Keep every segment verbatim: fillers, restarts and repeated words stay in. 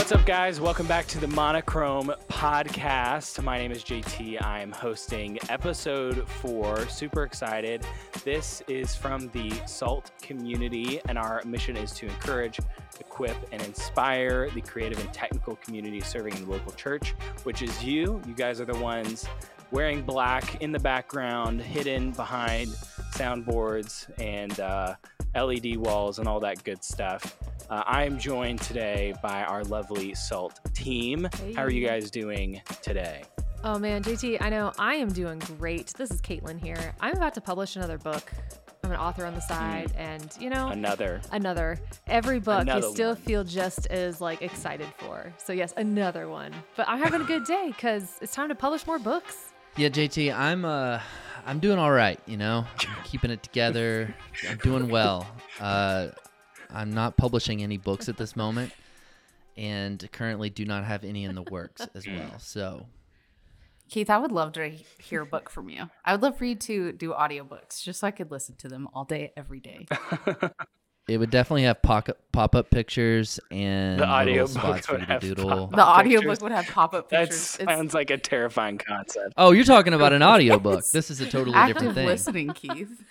What's up, guys? Welcome back to the Monochrome podcast. My name is J T. I'm hosting episode four. Super excited. This is from the SALT community, and our mission is to encourage, equip, and inspire the creative and technical community serving in the local church, which is you. You guys are the ones wearing black in the background, hidden behind soundboards and uh, L E D walls and all that good stuff. Uh, I am joined today by our lovely SALT team. Hey. How are you guys doing today? Oh man, J T, I know I am doing great. This is Caitlin here. I'm about to publish another book. I'm an author on the side, mm. and you know, another, another. Every book another you still one. feel just as like excited for. So yes, another one. But I'm having a good day because it's time to publish more books. Yeah, J T, I'm uh, I'm doing all right. You know, I'm keeping it together. I'm doing well. Uh. I'm not publishing any books at this moment, and currently do not have any in the works as well. So, Keith, I would love to hear a book from you. I would love for you to do audiobooks just so I could listen to them all day, every day. It would definitely have pop- pop-up pictures and the audio spots for you to doodle. The audiobook would have pop-up pictures. That sounds it's... like a terrifying concept. Oh, you're talking about an audiobook. This is a totally Active different thing. Listening, Keith.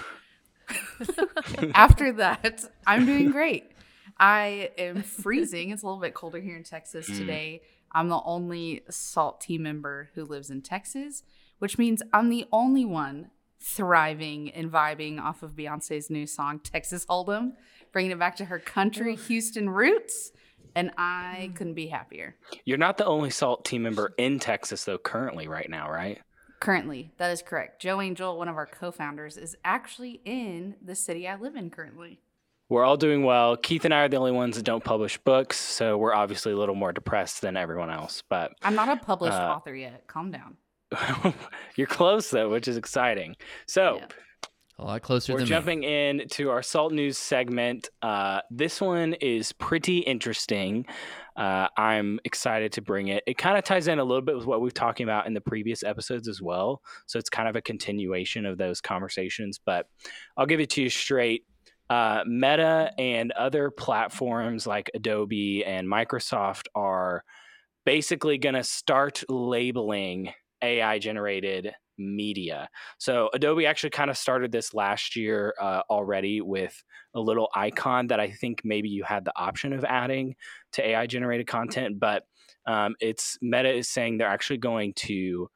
After that, I'm doing great. I am freezing. It's a little bit colder here in Texas today. I'm the only SALT team member who lives in Texas, which means I'm the only one thriving and vibing off of Beyonce's new song, Texas Hold'em, bringing it back to her country Houston roots. And I couldn't be happier. You're not the only SALT team member in Texas, though, currently right now, right? Currently, that is correct. Joe Angel, one of our co-founders, is actually in the city I live in currently. We're all doing well. Keith and I are the only ones that don't publish books, so we're obviously a little more depressed than everyone else. But I'm not a published uh, author yet. Calm down. You're close, though, which is exciting. So Yeah. A lot closer we're than jumping me. in to our SALT News segment. Uh, this one is pretty interesting. Uh, I'm excited to bring it. It kind of ties in a little bit with what we've talking about in the previous episodes as well. So it's kind of a continuation of those conversations, but I'll give it to you straight. Uh, Meta and other platforms like Adobe and Microsoft are basically going to start labeling A I generated media. So Adobe actually kind of started this last year uh, already with a little icon that I think maybe you had the option of adding to A I generated content, but um, it's Meta is saying they're actually going to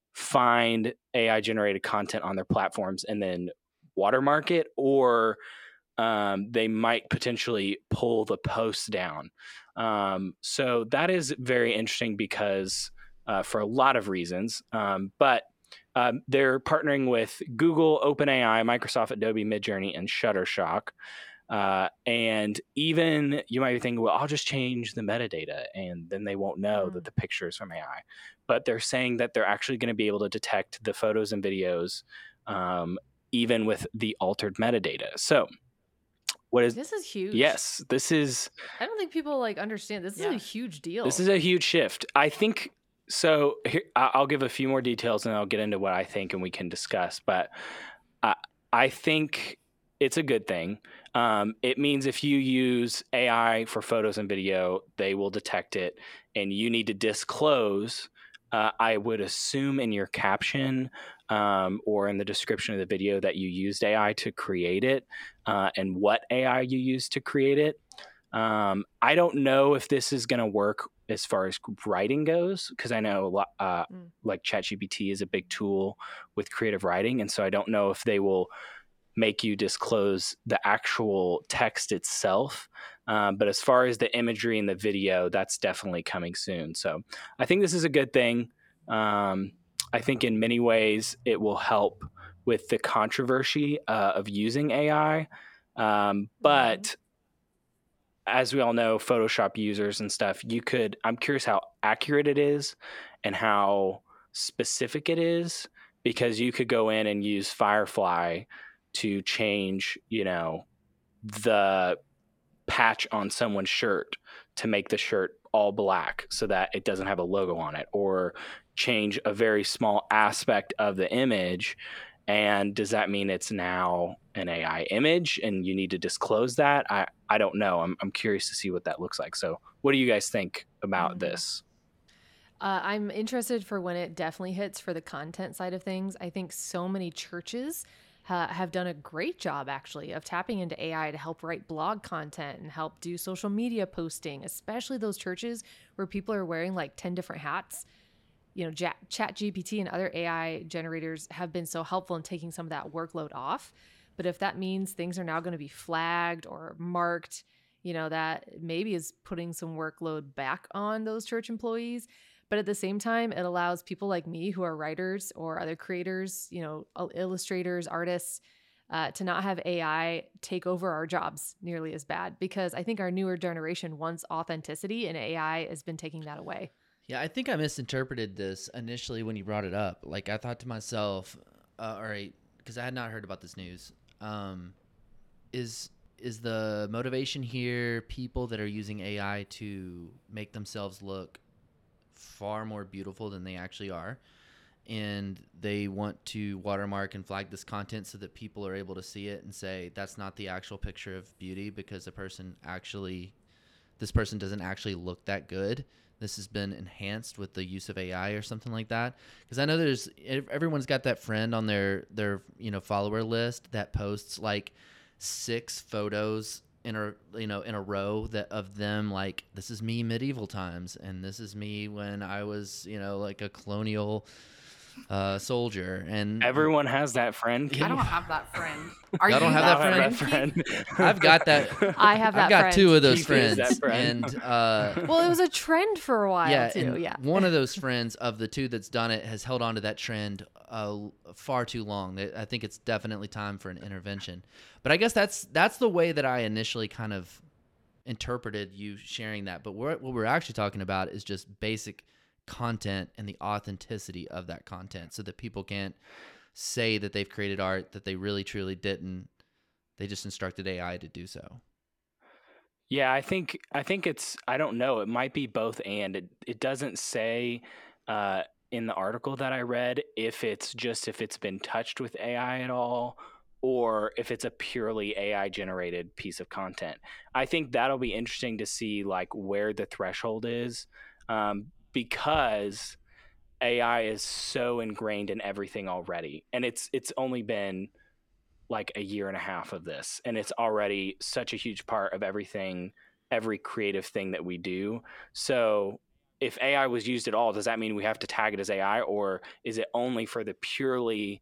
find A I generated content on their platforms and then watermark it, or um, they might potentially pull the posts down. Um, so that is very interesting because uh, for a lot of reasons, um, but Um, they're partnering with Google, OpenAI, Microsoft, Adobe, Midjourney, and Shutterstock. Uh, and even you might be thinking, well, I'll just change the metadata and then they won't know mm. that the picture is from A I. But they're saying that they're actually going to be able to detect the photos and videos um, even with the altered metadata. So what is this is huge. Yes, this is. I don't think people like understand. This Yeah. is a huge deal. This is a huge shift. I think. So here, I'll give a few more details and I'll get into what I think and we can discuss. But I, I think it's a good thing. Um, it means if you use A I for photos and video, they will detect it and you need to disclose, uh, I would assume in your caption um, or in the description of the video that you used A I to create it uh, and what A I you used to create it. Um, I don't know if this is going to work as far as writing goes, because I know a lot, uh, mm. like ChatGPT is a big tool with creative writing. And so I don't know if they will make you disclose the actual text itself. Um, but as far as the imagery and the video, that's definitely coming soon. So I think this is a good thing. Um, I think in many ways it will help with the controversy uh, of using A I. Um, but mm. as we all know, Photoshop users and stuff, you could, I'm curious how accurate it is and how specific it is, because you could go in and use Firefly to change, you know, the patch on someone's shirt to make the shirt all black so that it doesn't have a logo on it, or change a very small aspect of the image And does that mean it's now an A I image and you need to disclose that? I, I don't know. I'm, I'm curious to see what that looks like. So what do you guys think about Mhm. this? Uh, I'm interested for when it definitely hits for the content side of things. I think so many churches ha- have done a great job actually of tapping into A I to help write blog content and help do social media posting, especially those churches where people are wearing like ten different hats. You know, Chat G P T and other A I generators have been so helpful in taking some of that workload off. But if that means things are now going to be flagged or marked, you know, that maybe is putting some workload back on those church employees. But at the same time, it allows people like me who are writers or other creators, you know, illustrators, artists, uh, to not have A I take over our jobs nearly as bad, because I think our newer generation wants authenticity and A I has been taking that away. Yeah, I think I misinterpreted this initially when you brought it up. Like, I thought to myself, uh, all right, because I had not heard about this news. Um, is is the motivation here people that are using A I to make themselves look far more beautiful than they actually are, and they want to watermark and flag this content so that people are able to see it and say that's not the actual picture of beauty because the person actually this person doesn't actually look that good. This has been enhanced with the use of A I or something like that. Because I know there's everyone's got that friend on their their you know follower list that posts like six photos in a you know in a row that of them, like, this is me medieval times and this is me when I was you know like a colonial uh, soldier. And Everyone has that friend. I don't have that friend. Are Y'all you don't have that, that friend? friend? I've got that. I have that I've got friend. two of those Keith is friends, that friend. and uh, Well, it was a trend for a while yeah, too. and Yeah. one of those friends of the two that's done it has held on to that trend uh, far too long. I think it's definitely time for an intervention. But I guess that's that's the way that I initially kind of interpreted you sharing that. But what what we're actually talking about is just basic content and the authenticity of that content, so that people can't say that they've created art that they really truly didn't. They just instructed A I to do so. Yeah, I think I think it's I don't know. It might be both and. It it doesn't say uh, in the article that I read if it's just if it's been touched with A I at all, or if it's a purely A I generated piece of content. I think that'll be interesting to see like where the threshold is, um, because A I is so ingrained in everything already, and it's it's only been like a year and a half of this, and it's already such a huge part of everything, every creative thing that we do. So if A I was used at all, does that mean we have to tag it as A I, or is it only for the purely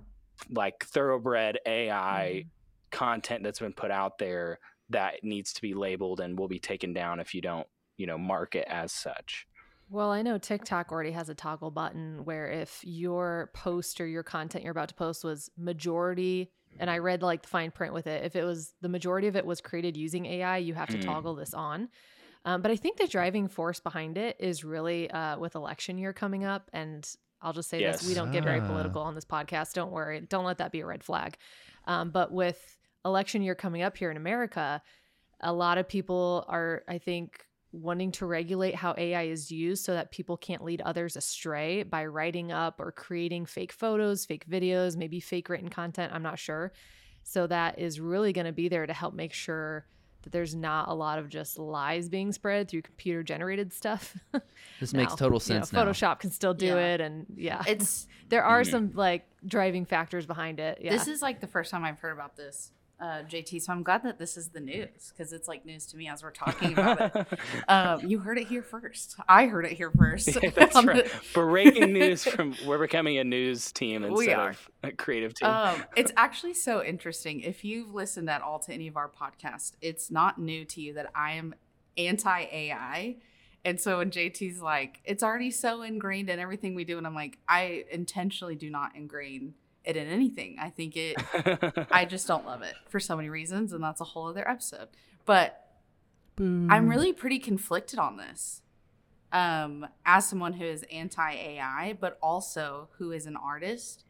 like thoroughbred A I mm. content that's been put out there that needs to be labeled and will be taken down if you don't, you know, mark it as such? Well, I know TikTok already has a toggle button where if your post or your content you're about to post was majority, and I read like the fine print with it, if it was the majority of it was created using A I, you have to mm. toggle this on. Um, but I think the driving force behind it is really uh, with election year coming up. And I'll just say yes. this, we don't get very political on this podcast. Don't worry. Don't let that be a red flag. Um, but with election year coming up here in America, a lot of people are, I think, wanting to regulate how A I is used so that people can't lead others astray by writing up or creating fake photos, fake videos, maybe fake written content. I'm not sure. So that is really going to be there to help make sure that there's not a lot of just lies being spread through computer generated stuff. This now, makes total sense you know, now. Photoshop can still do yeah. it. And yeah, it's there are mm-hmm. some like driving factors behind it. Yeah. This is like the first time I've heard about this. Uh, J T, so I'm glad that this is the news, because it's like news to me as we're talking about it. Um, you heard it here first. I heard it here first. Yeah, that's right. Breaking news from we're becoming a news team instead of a creative team. Um, it's actually so interesting. If you've listened at all to any of our podcasts, it's not new to you that I am anti-A I. And so when J T's like, it's already so ingrained in everything we do, and I'm like, I intentionally do not ingrain it in anything. I think it I just don't love it for so many reasons, and that's a whole other episode. But Boom. I'm really pretty conflicted on this. Um, as someone who is anti-A I, but also who is an artist.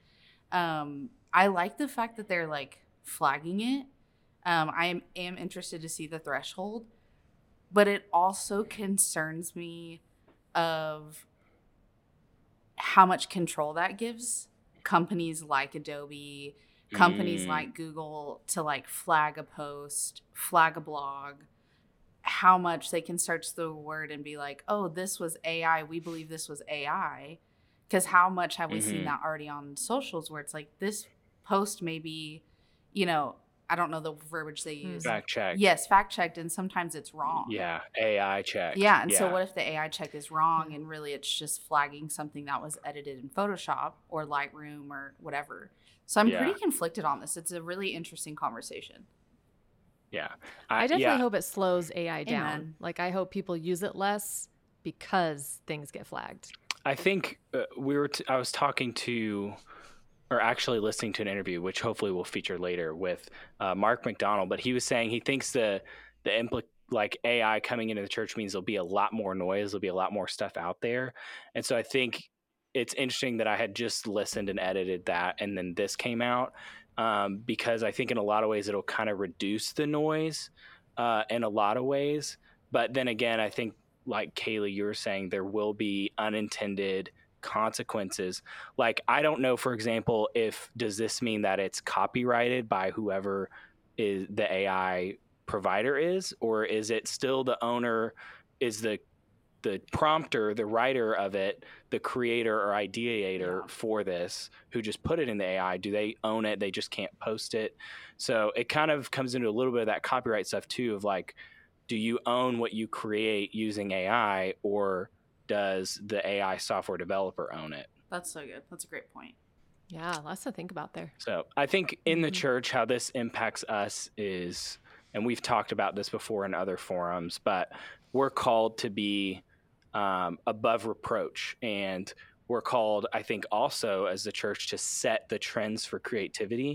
Um, I like the fact that they're like flagging it. Um, I am, am interested to see the threshold, but it also concerns me of how much control that gives companies like Adobe, companies Mm. like Google to like flag a post, flag a blog, how much they can search the word and be like, oh, this was A I. We believe this was A I. Because how much have we Mhm. seen that already on socials where it's like this post may be, you know, I don't know the verbiage they use. Fact checked. Yes, fact checked, and sometimes it's wrong. Yeah. A I checked. Yeah, and yeah. so what if the A I check is wrong and really it's just flagging something that was edited in Photoshop or Lightroom or whatever? So I'm Yeah. pretty conflicted on this. It's a really interesting conversation. Yeah. I definitely yeah. hope it slows A I down. Amen. Like, I hope people use it less because things get flagged. I think uh, we were. T- I was talking to, or actually listening to an interview, which hopefully we'll feature later, with uh, Mark McDonald. But he was saying he thinks the the impl- like A I coming into the church means there'll be a lot more noise. There'll be a lot more stuff out there, and so I think it's interesting that I had just listened and edited that, and then this came out um, because I think in a lot of ways it'll kind of reduce the noise uh, in a lot of ways. But then again, I think, like Kaylee, you were saying, there will be unintended consequences. Like, I don't know, for example, if does this mean that it's copyrighted by whoever is the A I provider is, or is it still the owner, is the the prompter, the writer of it, the creator or ideator Yeah. for this, who just put it in the A I? Do they own it? They just can't post it. So it kind of comes into a little bit of that copyright stuff too, of like, do you own what you create using A I, or does the A I software developer own it? That's so good. That's a great point. Yeah, lots to think about there. So I think in the Mhm. church, how this impacts us is, and we've talked about this before in other forums, but we're called to be um, above reproach. And we're called, I think, also as the church to set the trends for creativity.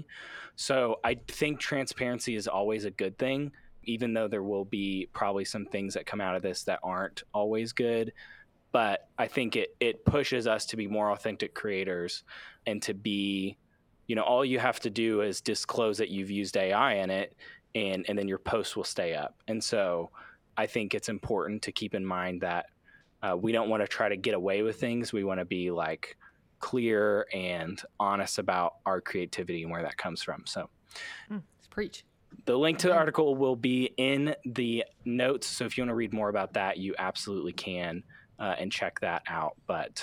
So I think transparency is always a good thing, even though there will be probably some things that come out of this that aren't always good. But I think it it pushes us to be more authentic creators, and to be, you know, all you have to do is disclose that you've used A I in it, and, and then your post will stay up. And so I think it's important to keep in mind that uh, we don't want to try to get away with things. We want to be like clear and honest about our creativity and where that comes from. So Mm, let's preach. the link to the Amen. article will be in the notes. So if you want to read more about that, you absolutely can uh, and check that out. But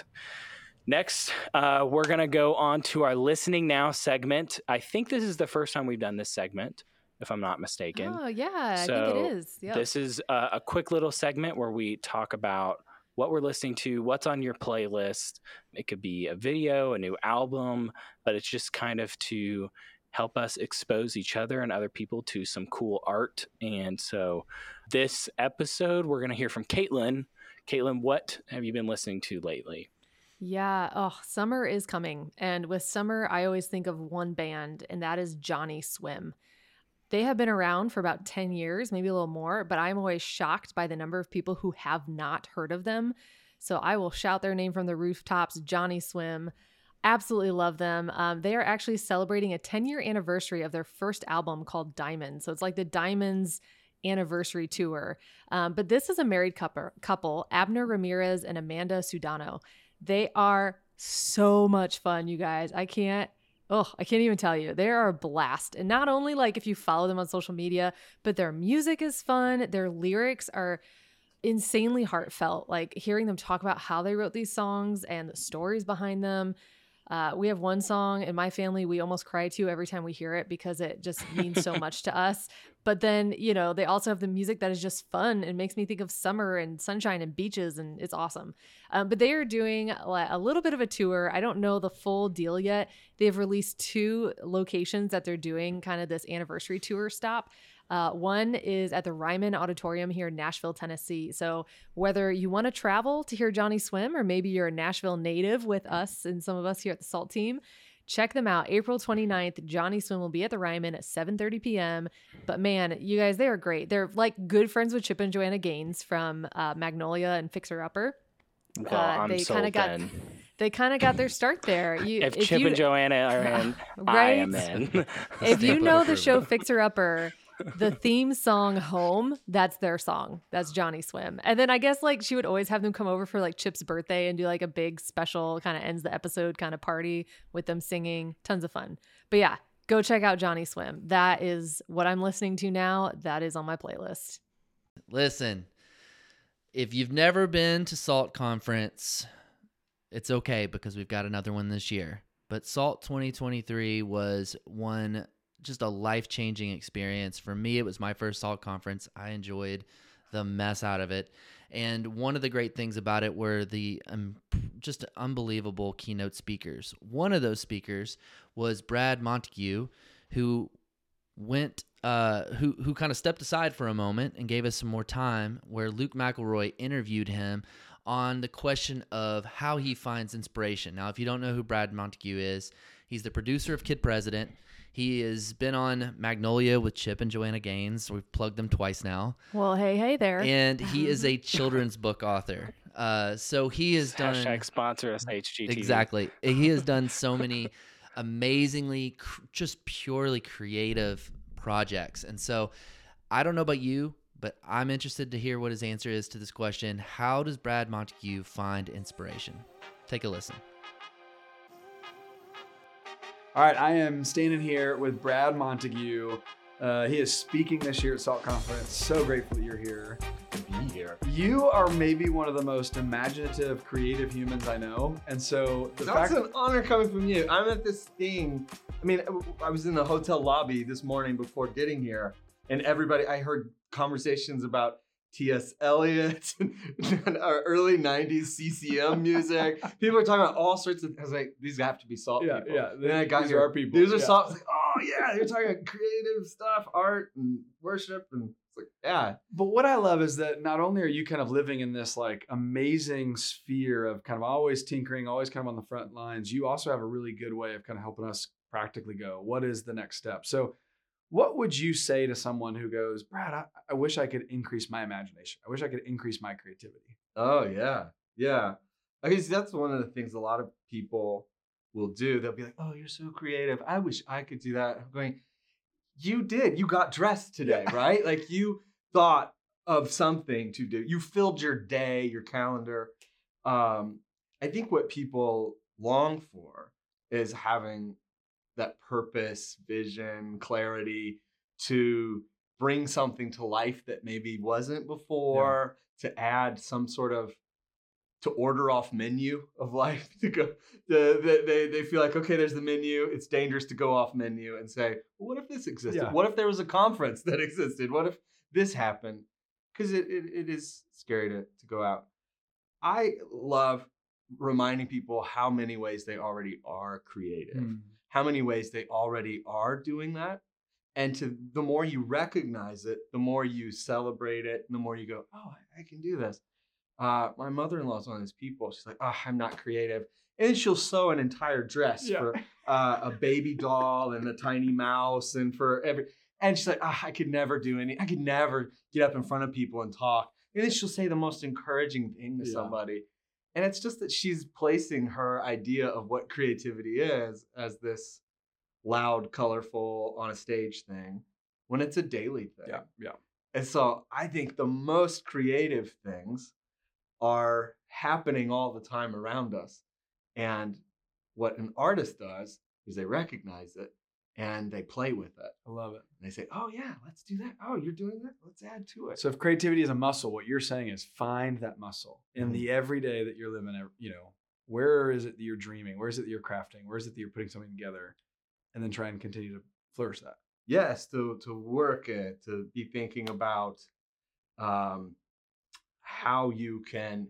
next, uh, we're going to go on to our Listening Now segment. I think this is the first time we've done this segment, if I'm not mistaken. Oh, yeah, I think So it is. Yep. This is a, a quick little segment where we talk about what we're listening to, what's on your playlist. It could be a video, a new album, but it's just kind of to help us expose each other and other people to some cool art. And so this episode, we're going to hear from Caitlin. Caitlin, what have you been listening to lately? Yeah. Oh, summer is coming. And with summer, I always think of one band, and that is Johnny Swim. They have been around for about ten years, maybe a little more, but I'm always shocked by the number of people who have not heard of them. So I will shout their name from the rooftops, Johnny Swim. Absolutely love them. Um, they are actually celebrating a ten-year anniversary of their first album called Diamond. So it's like the Diamonds anniversary tour. Um, but this is a married couple, couple, Abner Ramirez and Amanda Sudano. They are so much fun, you guys. I can't, oh, I can't even tell you. They are a blast. And not only like if you follow them on social media, but their music is fun. Their lyrics are insanely heartfelt. Like hearing them talk about how they wrote these songs and the stories behind them. Uh, we have one song in my family we almost cry to every time we hear it because it just means so much to us. But then, you know, they also have the music that is just fun and makes me think of summer and sunshine and beaches, and it's awesome. Um, but they are doing a little bit of a tour. I don't know the full deal yet. They've released two locations that they're doing kind of this anniversary tour stop. Uh, one is at the Ryman Auditorium here in Nashville, Tennessee. So whether you want to travel to hear Johnny Swim, or maybe you're a Nashville native with us and some of us here at the SALT team, check them out. April twenty-ninth, Johnny Swim will be at the Ryman at seven thirty p.m. But man, you guys, they are great. They're like good friends with Chip and Joanna Gaines from uh, Magnolia and Fixer Upper. Well, Uh, I'm they sold kinda got then. they kind of got their start there. You, If, Chip you, and Joanna are in, I Right? am in. if you Stamp of know the show approval. Fixer Upper, the theme song Home, that's their song. That's Johnny Swim. And then I guess like she would always have them come over for like Chip's birthday and do like a big special kind of ends the episode kind of party with them singing. Tons of fun. But yeah, go check out Johnny Swim. That is what I'm listening to now. That is on my playlist. Listen, if you've never been to SALT Conference, it's okay because we've got another one this year. But SALT twenty twenty-three was one, just a life-changing experience. For me, it was my first SALT Conference. I enjoyed the mess out of it. And one of the great things about it were the um, just unbelievable keynote speakers. One of those speakers was Brad Montague, who went, uh, who who kind of stepped aside for a moment and gave us some more time, where Luke McElroy interviewed him on the question of how he finds inspiration. Now, if you don't know who Brad Montague is, he's the producer of Kid President. He has been on Magnolia with Chip and Joanna Gaines. We've plugged them twice now. Well, hey, hey there. And he is a children's book author. Uh, so he has done... Hashtag sponsor us, H G T V. Exactly. He has done so many amazingly, cr- just purely creative projects. And so I don't know about you, but I'm interested to hear what his answer is to this question. How does Brad Montague find inspiration? Take a listen. All right, I am standing here with Brad Montague. Uh, he is speaking this year at SALT Conference. So grateful that you're here. To be here. You are maybe one of the most imaginative, creative humans I know. And so the That's fact an honor coming from you. I'm at this thing. I mean, I was in the hotel lobby this morning before getting here, and everybody, I heard conversations about T S Eliot and our early nineties C C M music. People are talking about all sorts of, I was like, these have to be SALT Yeah, people. yeah. And then I got These here, are our people. These are Yeah. SALT. Like, oh yeah, they're talking about creative stuff, art and worship, and it's like, yeah. But what I love is that not only are you kind of living in this like amazing sphere of kind of always tinkering, always kind of on the front lines, you also have a really good way of kind of helping us practically go, what is the next step? So what would you say to someone who goes, Brad, I, I wish I could increase my imagination. I wish I could increase my creativity. Oh yeah, yeah. I guess that's one of the things a lot of people will do. They'll be like, "Oh, you're so creative. I wish I could do that." I'm going, "You did. You got dressed today, Yeah. right? Like you thought of something to do. You filled your day, your calendar." Um, I think what people long for is having that purpose, vision, clarity to bring something to life that maybe wasn't before, yeah. to add some sort of, to order off menu of life, to go, the, they, they feel like, okay, there's the menu. It's dangerous to go off menu and say, well, what if this existed? Yeah. What if there was a conference that existed? What if this happened? Because it, it, it is scary to, to go out. I love reminding people how many ways they already are creative. Mm. How many ways they already are doing that. And to the more you recognize it, the more you celebrate it, and the more you go, oh, I, I can do this. Uh, my mother-in-law is one of those people. She's like, oh, I'm not creative. And then she'll sew an entire dress yeah. for uh, a baby doll and a tiny mouse and for every, and she's like, oh, I could never do any, I could never get up in front of people and talk. And then she'll say the most encouraging thing to yeah. somebody. And it's just that she's placing her idea of what creativity is as this loud, colorful, on a stage thing, when it's a daily thing. Yeah, yeah. And so I think the most creative things are happening all the time around us. And what an artist does is they recognize it and they play with it. I love it. And they say, oh yeah, let's do that. Oh, you're doing that? Let's add to it. So if creativity is a muscle, what you're saying is find that muscle in mm-hmm. the everyday that you're living, you know, where is it that you're dreaming? Where is it that you're crafting? Where is it that you're putting something together? And then try and continue to flourish that. Yes, to, to work it, to be thinking about um, how you can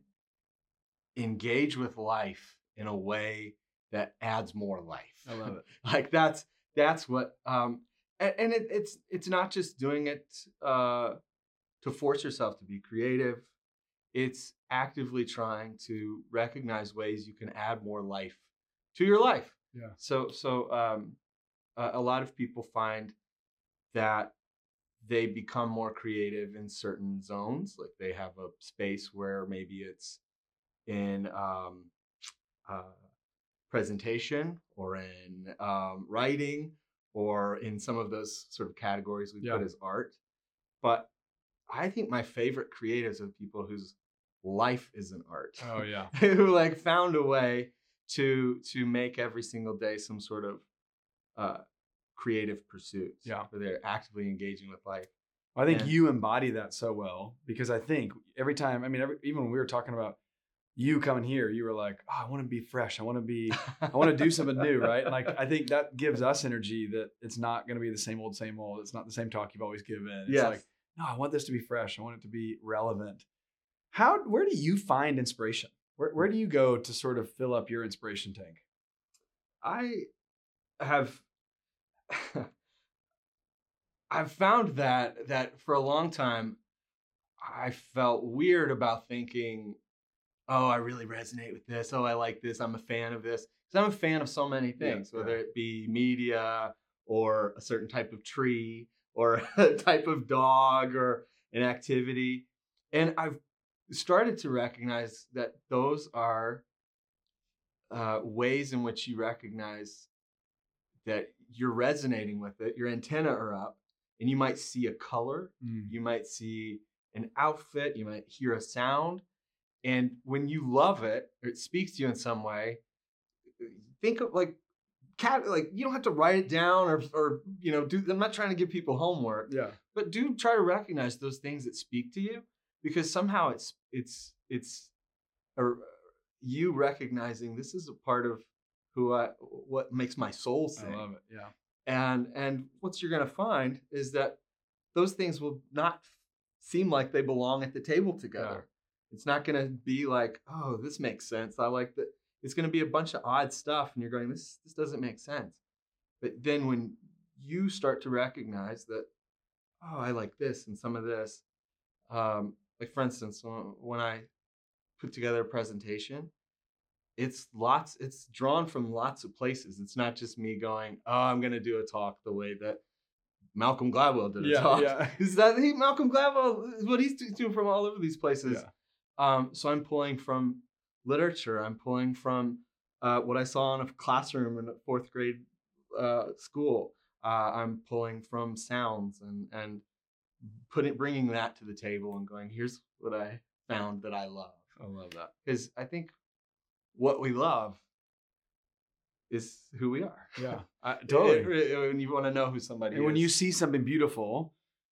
engage with life in a way that adds more life. I love it. Like that's that's what, um, and, and it, it's it's not just doing it uh, to force yourself to be creative. It's actively trying to recognize ways you can add more life to your life. Yeah. So so um, uh, a lot of people find that they become more creative in certain zones. Like they have a space where maybe it's in um, uh, presentation or in um, writing or in some of those sort of categories we Yeah. put as art. But I think my favorite creatives are people whose life is an art. Oh yeah. Who like found a way to to make every single day some sort of uh, creative pursuit. Yeah. Where they're actively engaging with life. I think And- you embody that so well, because I think every time, I mean, every, even when we were talking about you coming here, you were like, oh, I want to be fresh. I want to be, I want to do something new. Right. And like, I think that gives us energy that it's not going to be the same old, same old. It's not the same talk you've always given. It's Yes. like, no, I want this to be fresh. I want it to be relevant. How, where do you find inspiration? Where, where do you go to sort of fill up your inspiration tank? I have I've found that that for a long time I felt weird about thinking, oh, I really resonate with this. Oh, I like this. I'm a fan of this. Because I'm a fan of so many things, Yeah, whether yeah. it be media or a certain type of tree or a type of dog or an activity. And I've started to recognize that those are uh, ways in which you recognize that you're resonating with it. Your antenna are up, and you might see a color, Mm. you might see an outfit, you might hear a sound. And when you love it, or it speaks to you in some way, think of like cat, like you don't have to write it down or, or you know, do. I'm not trying to give people homework, Yeah. but do try to recognize those things that speak to you, because somehow it's it's it's a, you recognizing this is a part of who I, what makes my soul I sing. love it. Yeah. And and what you're going to find is that those things will not seem like they belong at the table together. It's not going to be like, oh, this makes sense. I like that. It's going to be a bunch of odd stuff, and you're going, this this doesn't make sense. But then when you start to recognize that, oh, I like this and some of this, um, like for instance, when- when I put together a presentation, it's lots, it's drawn from lots of places. It's not just me going, oh, I'm going to do a talk the way that Malcolm Gladwell did a Yeah, talk. yeah. Is that he, Malcolm Gladwell is what he's doing from all over these places. Yeah. Um, so I'm pulling from literature. I'm pulling from uh, what I saw in a classroom in a fourth grade uh, school. Uh, I'm pulling from sounds and and putting bringing that to the table and going, here's what I found that I love. I love that. Because I think what we love is who we are. Yeah. I, totally. It- it- when you want to know who somebody And is. when you see something beautiful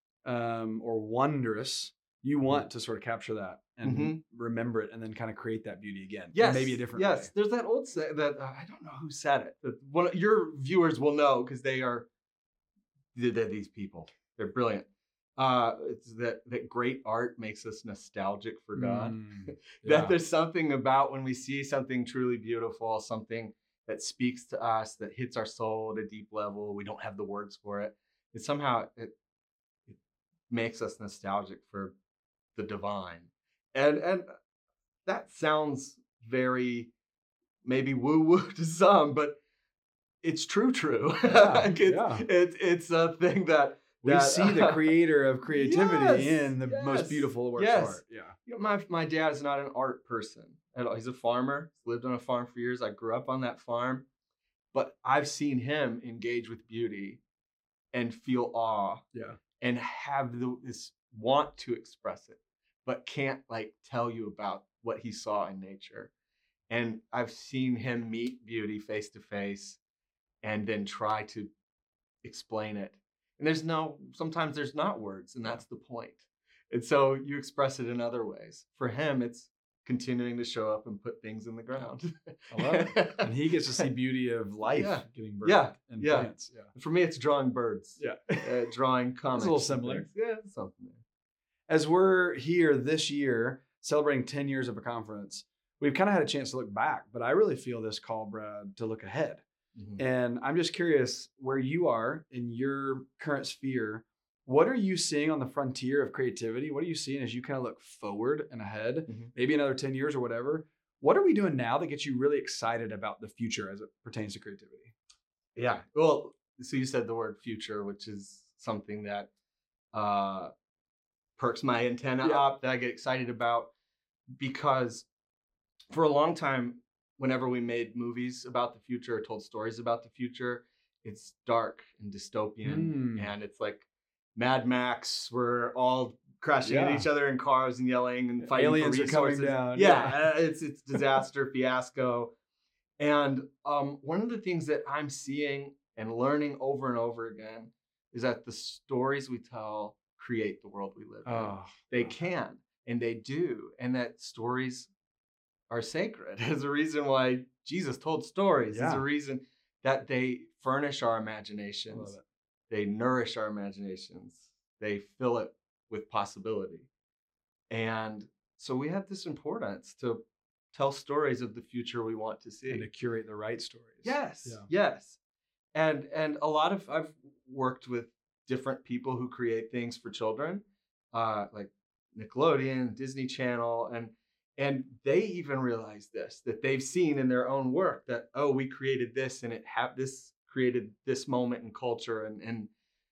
um, or wondrous, you Mm-hmm. want to sort of capture that and Mhm. remember it, and then kind of create that beauty again. in yes, maybe a different yes. way. There's that old say that uh, I don't know who said it. But one of, your viewers will know because they are they're, they're these people. They're brilliant. Uh, it's that that great art makes us nostalgic for God. Mm, That yeah. there's something about when we see something truly beautiful, something that speaks to us, that hits our soul at a deep level. We don't have the words for it. It somehow it, it makes us nostalgic for the divine, and and that sounds very maybe woo woo to some, but it's true true. Yeah, it's, yeah. It, it's a thing that We that, see the creator of creativity Yes, in the most yes, beautiful works yes. of art. Yeah. You know, my my dad is not an art person at all. He's a farmer. He's lived on a farm for years. I grew up on that farm, but I've seen him engage with beauty and feel awe Yeah. and have the, this want to express it, but can't like tell you about what he saw in nature. And I've seen him meet beauty face to face and then try to explain it. And there's no, sometimes there's not words, and that's the point. And so you express it in other ways. For him, it's continuing to show up and put things in the ground. I love it. And he gets to see beauty of life Yeah. getting birthed Yeah, and yeah. plants. Yeah. For me, it's drawing birds. Yeah. Uh, drawing comics. little and similar. things. Yeah, it's something there. As we're here this year celebrating ten years of a conference, we've kind of had a chance to look back, but I really feel this call, Brad, to look ahead. Mhm. And I'm just curious where you are in your current sphere. What are you seeing on the frontier of creativity? What are you seeing as you kind of look forward and ahead, Mhm. maybe another ten years or whatever? What are we doing now that gets you really excited about the future as it pertains to creativity? Yeah. Well, so you said the word future, which is something that uh, perks my antenna Yeah. up, that I get excited about, because for a long time, whenever we made movies about the future or told stories about the future, it's dark and dystopian, Mm. and it's like Mad Max. We're all crashing Yeah. into each other in cars and yelling and fighting Aliens for are coming resources. down. Yeah, uh, it's it's disaster, fiasco. And um, one of the things that I'm seeing and learning over and over again is that the stories we tell create the world we live in. Oh, They can, and they do, and that stories are sacred. There's a reason why Jesus told stories. There's Yeah. a reason that they furnish our I love imaginations. it. They nourish our imaginations. They fill it with possibility. And so we have this importance to tell stories of the future we want to see. And to curate the right stories. Yes, Yeah. yes. And and a lot of I've worked with different people who create things for children, uh, like Nickelodeon, Disney Channel, and and they even realize this, that they've seen in their own work that, oh, we created this and it have this created this moment in culture, and and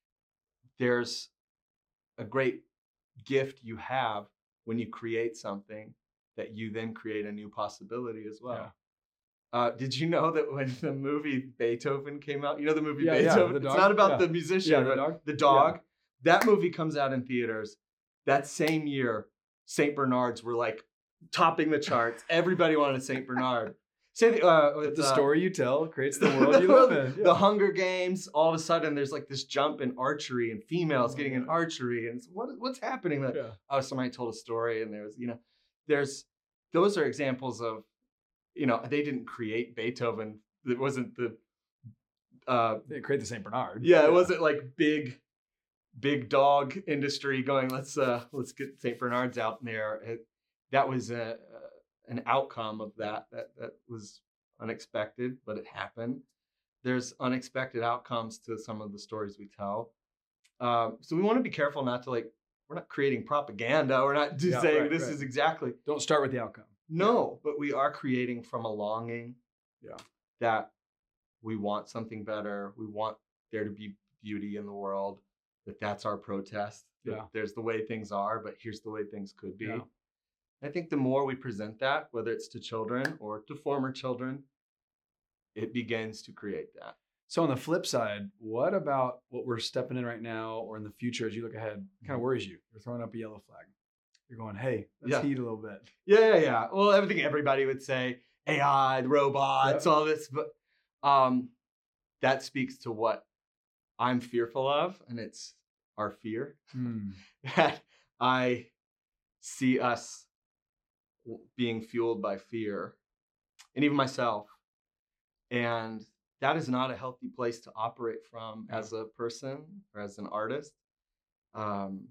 there's a great gift you have when you create something that you then create a new possibility as well. Yeah. Uh, did you know that when the movie Beethoven came out, you know the movie Yeah, yeah, Beethoven? the It's dog. not about Yeah. the musician, Yeah, the but dog. the dog. That movie comes out in theaters. That same year, Saint Bernards were like topping the charts. Everybody wanted Saint Bernard. Say the, uh, But with, the uh, story you tell creates the world you live in. The Yeah. Hunger Games. All of a sudden, there's like this jump in archery and females Oh, getting in yeah. archery, and it's, what what's happening? Like, Yeah. oh, somebody told a story, and there was, you know, there's those are examples of, you know, they didn't create Beethoven. It wasn't the, uh, They create the Saint Bernard. yeah, it wasn't like big, big dog industry going, let's uh, let's get Saint Bernards out there. It, that was a, an outcome of that that that was unexpected, but it happened. There's unexpected outcomes to some of the stories we tell. Um, so we want to be careful not to like, we're not creating propaganda. We're not just Yeah, saying right, this right. is exactly. Don't start with the outcome. No, but we are creating from a longing. Yeah. That we want something better. We want there to be beauty in the world. That that's our protest. That Yeah. There's the way things are, but here's the way things could be. Yeah. I think the more we present that, whether it's to children or to former children, it begins to create that. So on the flip side, what about what we're stepping in right now or in the future as you look ahead kind of worries you? You're throwing up a yellow flag. You're going, hey, let's Yeah. heat a little bit. Yeah, yeah, yeah. Well, I think everybody would say A I, the robots, all this, but um, that speaks to what I'm fearful of, and it's our fear Hmm. that I see us being fueled by fear, and even myself, and that is not a healthy place to operate from Yeah. as a person or as an artist. Um,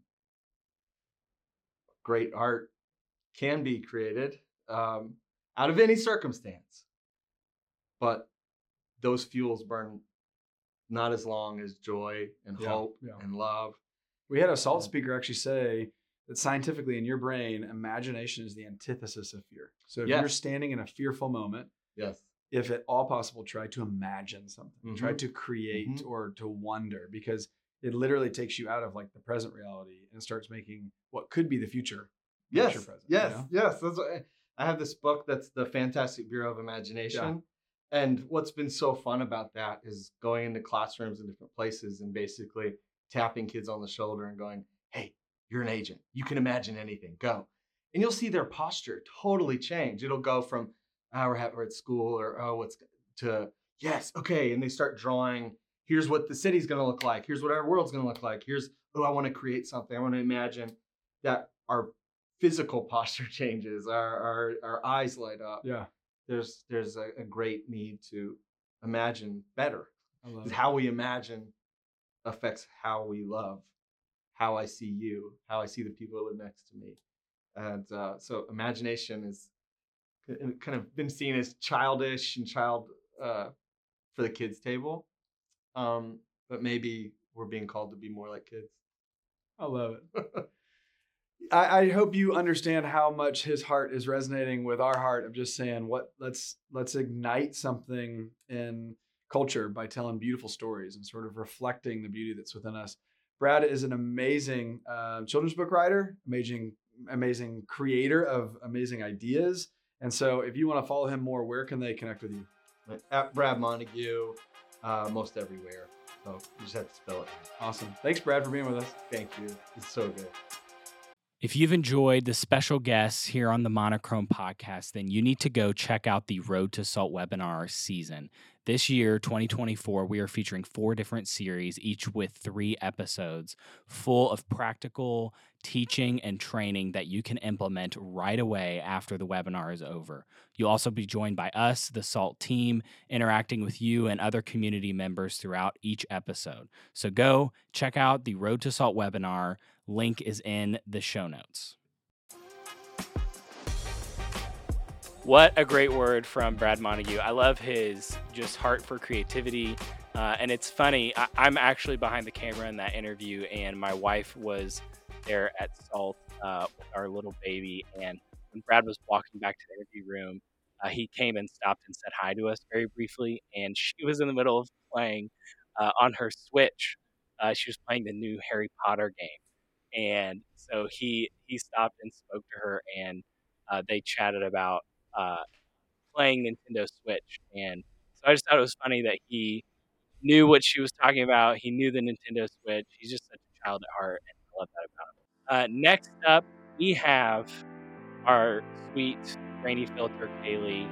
great art can be created um, out of any circumstance, but those fuels burn not as long as joy and Yeah, hope yeah. and love. We had a SALT speaker actually say that scientifically in your brain, imagination is the antithesis of fear. So if Yes. you're standing in a fearful moment, Yes. if at all possible, try to imagine something, try Mhm. to create Mhm. or to wonder, because it literally takes you out of like the present reality and starts making what could be the future. Yes. future present, you Yes. know? Yes. That's what I, I have this book that's the Fantastic Bureau of Imagination. And what's been so fun about that is going into classrooms in different places and basically tapping kids on the shoulder and going, hey, you're an agent. You can imagine anything. Go. And you'll see their posture totally change. It'll go from, oh, we're, at, we're at school, or, oh, what's to, yes, okay. And they start drawing, here's what the city's going to look like. Here's what our world's going to look like. Here's, oh, I want to create something. I want to imagine that our physical posture changes, our, our, our eyes light up. Yeah. There's there's a, a great need to imagine better. I love 'Cause it. how we imagine affects how we love, how I see you, how I see the people that live next to me. And uh, so imagination is k- kind of been seen as childish and child uh, for the kids' table. Um, but maybe we're being called to be more like kids. I love it. I, I hope you understand how much his heart is resonating with our heart of just saying, what let's let's ignite something in culture by telling beautiful stories and sort of reflecting the beauty that's within us. Brad is an amazing uh, children's book writer, amazing amazing creator of amazing ideas. And so if you want to follow him more, where can they connect with you? At Brad Montague, uh, most everywhere. So you just have to spell it. Awesome. Thanks, Brad, for being with us. Thank you. It's so good. If you've enjoyed the special guests here on the Monochrome podcast, then you need to go check out the Road to Salt webinar season. This year, twenty twenty-four, we are featuring four different series, each with three episodes, full of practical teaching and training that you can implement right away after the webinar is over. You'll also be joined by us, the SALT team, interacting with you and other community members throughout each episode. So go check out the Road to Salt webinar. Link is in the show notes. What a great word from Brad Montague. I love his just heart for creativity. Uh, and it's funny, I- I'm actually behind the camera in that interview, and my wife was there at SALT uh, with our little baby. And when Brad was walking back to the interview room, uh, he came and stopped and said hi to us very briefly. And she was in the middle of playing uh, on her Switch. Uh, she was playing the new Harry Potter game. And so he he stopped and spoke to her, and uh, they chatted about uh, playing Nintendo Switch. And so I just thought it was funny that he knew what she was talking about. He knew the Nintendo Switch. He's just such a child at heart, and I love that about him. Uh, next up, we have our sweet Grainy Filter, Kaylee.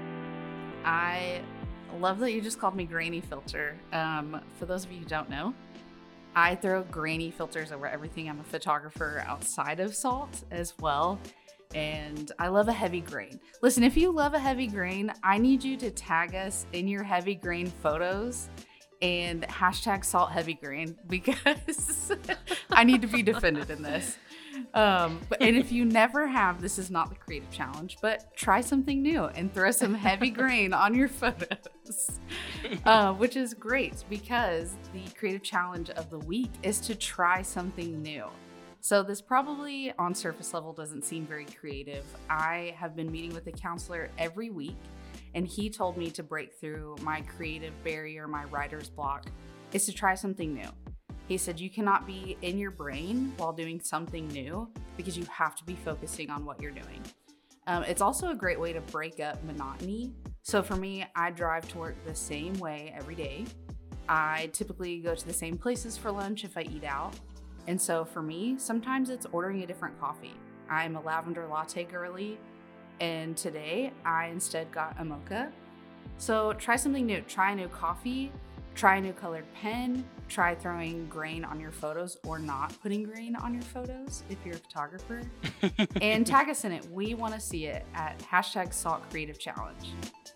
I love that you just called me Grainy Filter. Um, for those of you who don't know, I throw grainy filters over everything. I'm a photographer outside of SALT as well. And I love a heavy grain. Listen, if you love a heavy grain, I need you to tag us in your heavy grain photos and hashtag SALT heavy grain, because I need to be defended in this. Um, but, and if you never have, this is not the creative challenge, but try something new and throw some heavy grain on your photos, uh, which is great because the creative challenge of the week is to try something new. So this probably on surface level doesn't seem very creative. I have been meeting with a counselor every week, and he told me to break through my creative barrier, my writer's block, is to try something new. He said, you cannot be in your brain while doing something new because you have to be focusing on what you're doing. Um, it's also a great way to break up monotony. So for me, I drive to work the same way every day. I typically go to the same places for lunch if I eat out. And so for me, sometimes it's ordering a different coffee. I'm a lavender latte girly, and today I instead got a mocha. So try something new. Try a new coffee. Try a new colored pen. Try throwing grain on your photos or not putting grain on your photos if you're a photographer. And tag us in it. We want to see it at hashtag SALT Creative Challenge.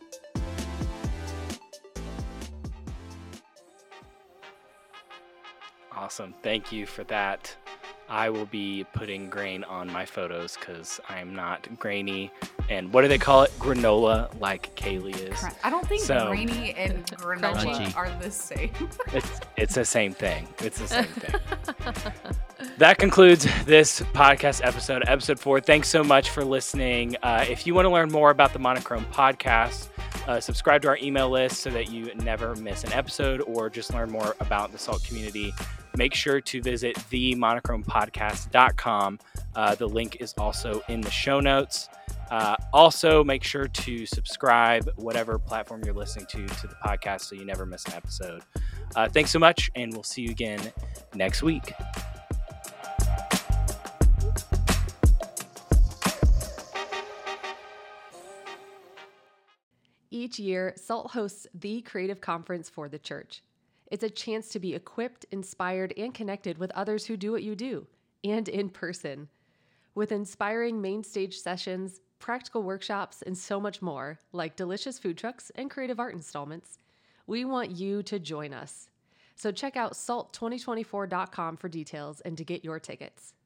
Awesome. Thank you for that. I will be putting grain on my photos because I'm not grainy. And what do they call it? Granola, like Kaylee is. I don't think So- grainy and granola Crunchy. are the same. It's it's the same thing. It's the same thing. That concludes this podcast episode, episode four. Thanks so much for listening. Uh, if you want to learn more about the Monochrome podcast, uh, subscribe to our email list so that you never miss an episode, or just learn more about the SALT community. Make sure to visit the monochrome podcast dot com. Uh, the link is also in the show notes. Uh, also, make sure to subscribe, whatever platform you're listening to, to the podcast so you never miss an episode. Uh, thanks so much, and we'll see you again next week. Each year, SALT hosts the Creative Conference for the church. It's a chance to be equipped, inspired, and connected with others who do what you do, and in person. With inspiring main stage sessions, practical workshops, and so much more, like delicious food trucks and creative art installments, we want you to join us. So check out salt twenty twenty-four dot com for details and to get your tickets.